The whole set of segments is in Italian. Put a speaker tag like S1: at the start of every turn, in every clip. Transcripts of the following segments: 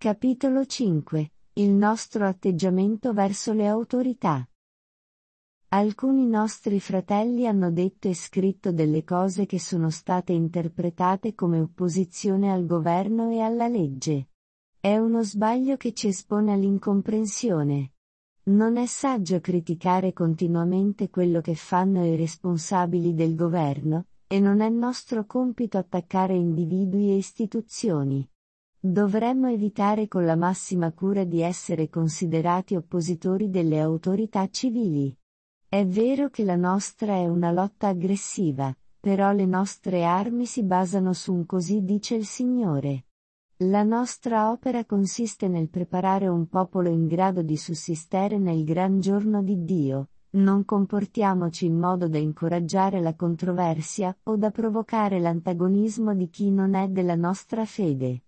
S1: Capitolo 5. Il nostro atteggiamento verso le autorità. Alcuni nostri fratelli hanno detto e scritto delle cose che sono state interpretate come opposizione al governo e alla legge. È uno sbaglio che ci espone all'incomprensione. Non è saggio criticare continuamente quello che fanno i responsabili del governo, e non è nostro compito attaccare individui e istituzioni. Dovremmo evitare con la massima cura di essere considerati oppositori delle autorità civili. È vero che la nostra è una lotta aggressiva, però le nostre armi si basano su un così dice il Signore. La nostra opera consiste nel preparare un popolo in grado di sussistere nel gran giorno di Dio. Non comportiamoci in modo da incoraggiare la controversia o da provocare l'antagonismo di chi non è della nostra fede.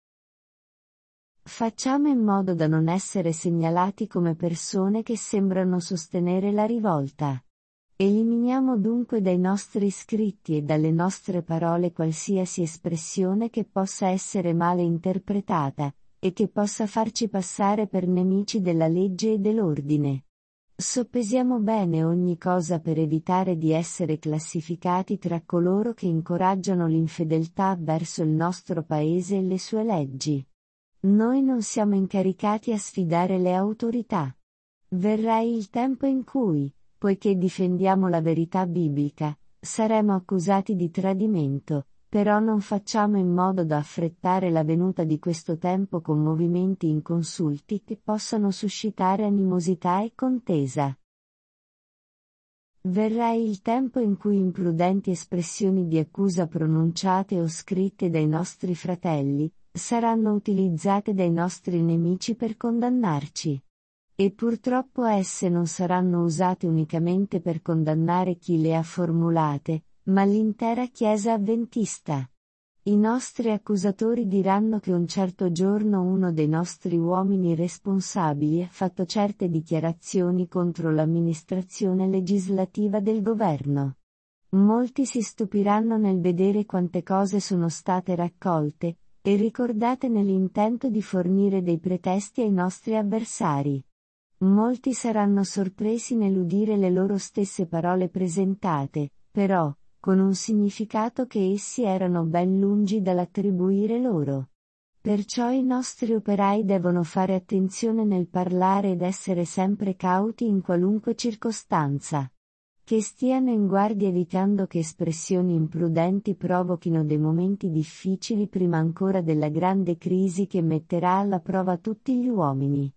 S1: Facciamo in modo da non essere segnalati come persone che sembrano sostenere la rivolta. Eliminiamo dunque dai nostri scritti e dalle nostre parole qualsiasi espressione che possa essere male interpretata, e che possa farci passare per nemici della legge e dell'ordine. Soppesiamo bene ogni cosa per evitare di essere classificati tra coloro che incoraggiano l'infedeltà verso il nostro paese e le sue leggi. Noi non siamo incaricati a sfidare le autorità. Verrà il tempo in cui, poiché difendiamo la verità biblica, saremo accusati di tradimento, però non facciamo in modo da affrettare la venuta di questo tempo con movimenti inconsulti che possano suscitare animosità e contesa. Verrà il tempo in cui imprudenti espressioni di accusa pronunciate o scritte dai nostri fratelli, saranno utilizzate dai nostri nemici per condannarci. E purtroppo esse non saranno usate unicamente per condannare chi le ha formulate, ma l'intera Chiesa avventista. I nostri accusatori diranno che un certo giorno uno dei nostri uomini responsabili ha fatto certe dichiarazioni contro l'amministrazione legislativa del governo. Molti si stupiranno nel vedere quante cose sono state raccolte, e ricordate nell'intento di fornire dei pretesti ai nostri avversari. Molti saranno sorpresi nell'udire le loro stesse parole presentate, però, con un significato che essi erano ben lungi dall'attribuire loro. Perciò i nostri operai devono fare attenzione nel parlare ed essere sempre cauti in qualunque circostanza. Che stiano in guardia evitando che espressioni imprudenti provochino dei momenti difficili prima ancora della grande crisi che metterà alla prova tutti gli uomini.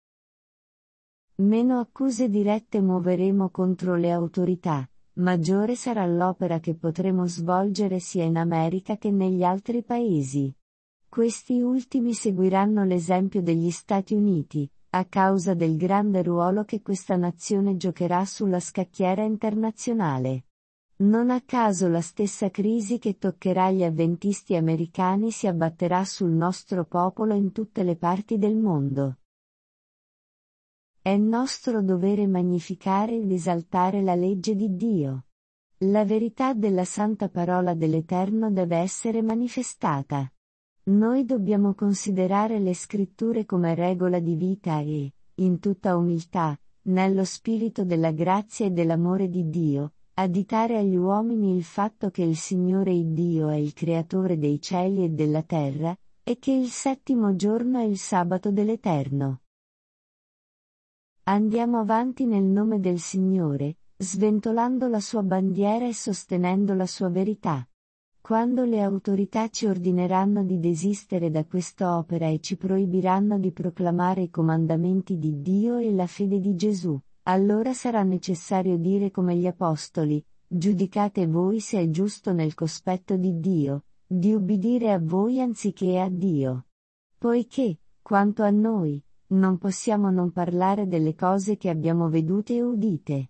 S1: Meno accuse dirette muoveremo contro le autorità, maggiore sarà l'opera che potremo svolgere sia in America che negli altri paesi. Questi ultimi seguiranno l'esempio degli Stati Uniti, a causa del grande ruolo che questa nazione giocherà sulla scacchiera internazionale. Non a caso la stessa crisi che toccherà gli avventisti americani si abbatterà sul nostro popolo in tutte le parti del mondo. È nostro dovere magnificare ed esaltare la legge di Dio. La verità della santa parola dell'Eterno deve essere manifestata. Noi dobbiamo considerare le scritture come regola di vita e, in tutta umiltà, nello spirito della grazia e dell'amore di Dio, additare agli uomini il fatto che il Signore Iddio è il creatore dei cieli e della terra, e che il settimo giorno è il sabato dell'Eterno. Andiamo avanti nel nome del Signore, sventolando la sua bandiera e sostenendo la sua verità. Quando le autorità ci ordineranno di desistere da quest'opera e ci proibiranno di proclamare i comandamenti di Dio e la fede di Gesù, allora sarà necessario dire come gli Apostoli: giudicate voi se è giusto nel cospetto di Dio, di ubbidire a voi anziché a Dio. Poiché, quanto a noi, non possiamo non parlare delle cose che abbiamo vedute e udite.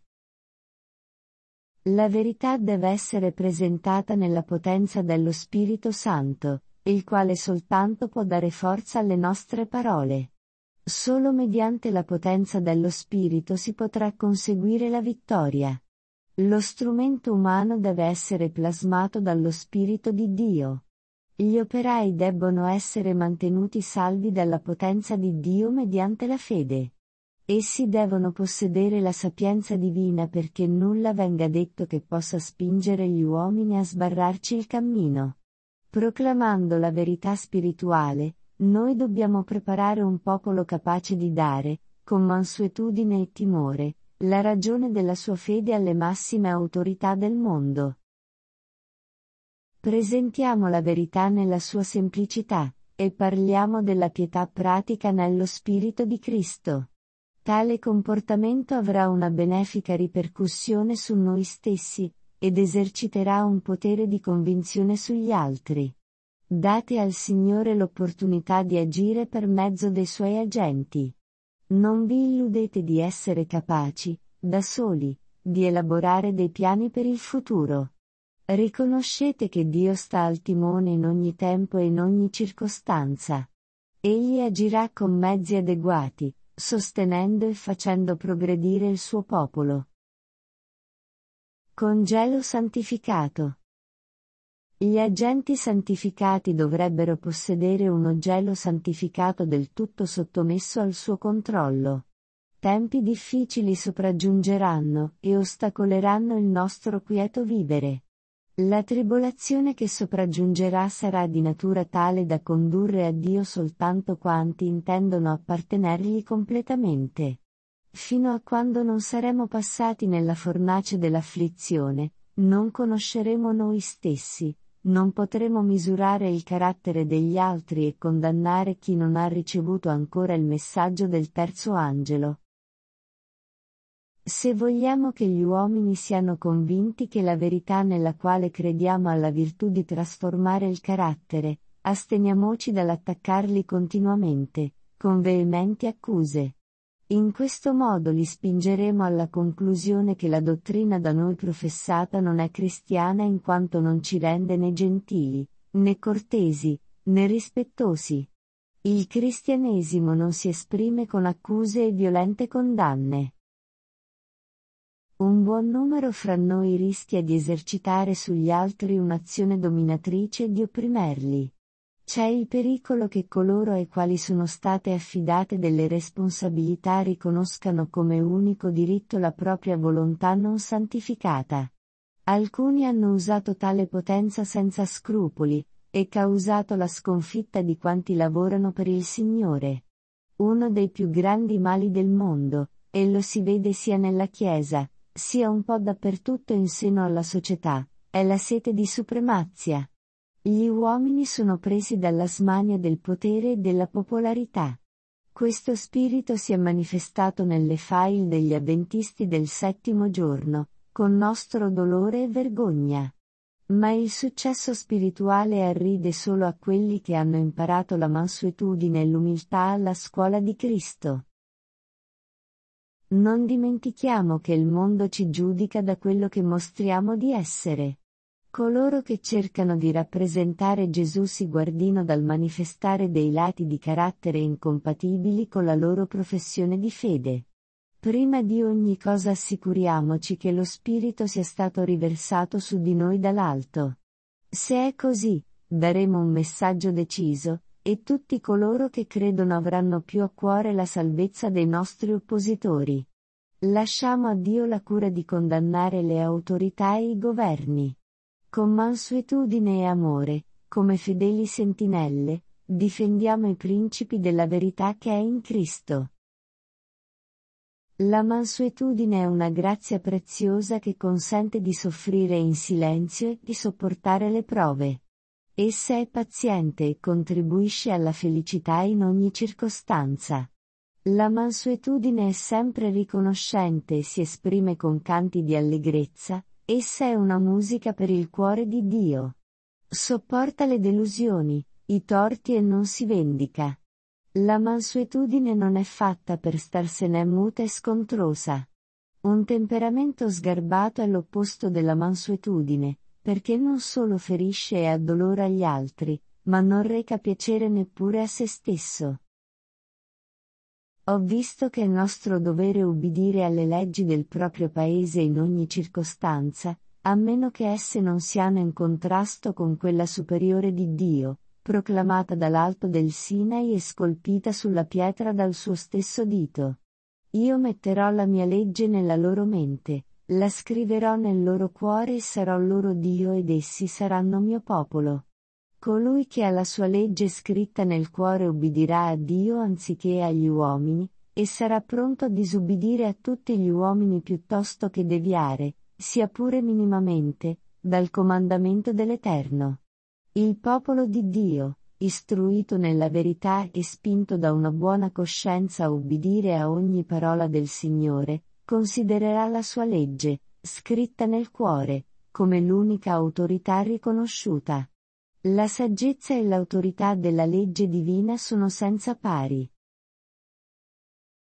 S1: La verità deve essere presentata nella potenza dello Spirito Santo, il quale soltanto può dare forza alle nostre parole. Solo mediante la potenza dello Spirito si potrà conseguire la vittoria. Lo strumento umano deve essere plasmato dallo Spirito di Dio. Gli operai debbono essere mantenuti salvi dalla potenza di Dio mediante la fede. Essi devono possedere la sapienza divina perché nulla venga detto che possa spingere gli uomini a sbarrarci il cammino. Proclamando la verità spirituale, noi dobbiamo preparare un popolo capace di dare, con mansuetudine e timore, la ragione della sua fede alle massime autorità del mondo. Presentiamo la verità nella sua semplicità, e parliamo della pietà pratica nello Spirito di Cristo. Tale comportamento avrà una benefica ripercussione su noi stessi, ed eserciterà un potere di convinzione sugli altri. Date al Signore l'opportunità di agire per mezzo dei suoi agenti. Non vi illudete di essere capaci, da soli, di elaborare dei piani per il futuro. Riconoscete che Dio sta al timone in ogni tempo e in ogni circostanza. Egli agirà con mezzi adeguati, sostenendo e facendo progredire il suo popolo. Congelo santificato. Gli agenti santificati dovrebbero possedere un gelo santificato del tutto sottomesso al suo controllo. Tempi difficili sopraggiungeranno e ostacoleranno il nostro quieto vivere. La tribolazione che sopraggiungerà sarà di natura tale da condurre a Dio soltanto quanti intendono appartenergli completamente. Fino a quando non saremo passati nella fornace dell'afflizione, non conosceremo noi stessi, non potremo misurare il carattere degli altri e condannare chi non ha ricevuto ancora il messaggio del terzo angelo. Se vogliamo che gli uomini siano convinti che la verità nella quale crediamo ha la virtù di trasformare il carattere, asteniamoci dall'attaccarli continuamente, con veementi accuse. In questo modo li spingeremo alla conclusione che la dottrina da noi professata non è cristiana in quanto non ci rende né gentili, né cortesi, né rispettosi. Il cristianesimo non si esprime con accuse e violente condanne. Un buon numero fra noi rischia di esercitare sugli altri un'azione dominatrice e di opprimerli. C'è il pericolo che coloro ai quali sono state affidate delle responsabilità riconoscano come unico diritto la propria volontà non santificata. Alcuni hanno usato tale potenza senza scrupoli, e causato la sconfitta di quanti lavorano per il Signore. Uno dei più grandi mali del mondo, e lo si vede sia nella Chiesa, sia un po' dappertutto in seno alla società, è la sete di supremazia. Gli uomini sono presi dalla smania del potere e della popolarità. Questo spirito si è manifestato nelle file degli avventisti del settimo giorno, con nostro dolore e vergogna. Ma il successo spirituale arride solo a quelli che hanno imparato la mansuetudine e l'umiltà alla scuola di Cristo. Non dimentichiamo che il mondo ci giudica da quello che mostriamo di essere. Coloro che cercano di rappresentare Gesù si guardino dal manifestare dei lati di carattere incompatibili con la loro professione di fede. Prima di ogni cosa assicuriamoci che lo Spirito sia stato riversato su di noi dall'alto. Se è così, daremo un messaggio deciso, e tutti coloro che credono avranno più a cuore la salvezza dei nostri oppositori. Lasciamo a Dio la cura di condannare le autorità e i governi. Con mansuetudine e amore, come fedeli sentinelle, difendiamo i principi della verità che è in Cristo. La mansuetudine è una grazia preziosa che consente di soffrire in silenzio e di sopportare le prove. Essa è paziente e contribuisce alla felicità in ogni circostanza. La mansuetudine è sempre riconoscente e si esprime con canti di allegrezza, essa è una musica per il cuore di Dio. Sopporta le delusioni, i torti e non si vendica. La mansuetudine non è fatta per starsene muta e scontrosa. Un temperamento sgarbato è l'opposto della mansuetudine, perché non solo ferisce e addolora gli altri, ma non reca piacere neppure a se stesso. Ho visto che è nostro dovere ubbidire alle leggi del proprio paese in ogni circostanza, a meno che esse non siano in contrasto con quella superiore di Dio, proclamata dall'alto del Sinai e scolpita sulla pietra dal suo stesso dito. Io metterò la mia legge nella loro mente, la scriverò nel loro cuore e sarò loro Dio ed essi saranno mio popolo. Colui che ha la sua legge scritta nel cuore ubbidirà a Dio anziché agli uomini, e sarà pronto a disubbidire a tutti gli uomini piuttosto che deviare, sia pure minimamente, dal comandamento dell'Eterno. Il popolo di Dio, istruito nella verità e spinto da una buona coscienza a ubbidire a ogni parola del Signore, considererà la sua legge, scritta nel cuore, come l'unica autorità riconosciuta. La saggezza e l'autorità della legge divina sono senza pari.